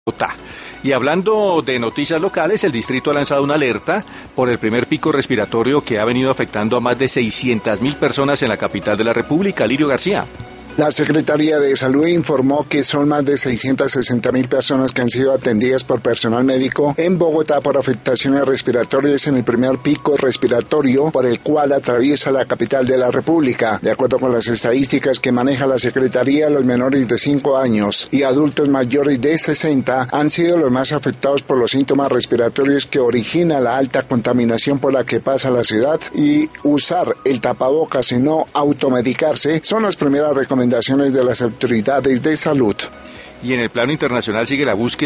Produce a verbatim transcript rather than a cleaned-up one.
Bogotá. Y hablando de noticias locales, el distrito ha lanzado una alerta por el primer pico respiratorio que ha venido afectando a más de seiscientas mil personas en la capital de la República. Lirio García. La Secretaría de Salud informó que son más de seiscientas sesenta mil personas que han sido atendidas por personal médico en Bogotá por afectaciones respiratorias en el primer pico respiratorio por el cual atraviesa la capital de la República. De acuerdo con las estadísticas que maneja la Secretaría, los menores de cinco años y adultos mayores de sesenta han sido los más afectados por los síntomas respiratorios que origina la alta contaminación por la que pasa la ciudad, y usar el tapabocas y no automedicarse son las primeras recomendaciones de las autoridades de salud. Y en el plano internacional sigue la búsqueda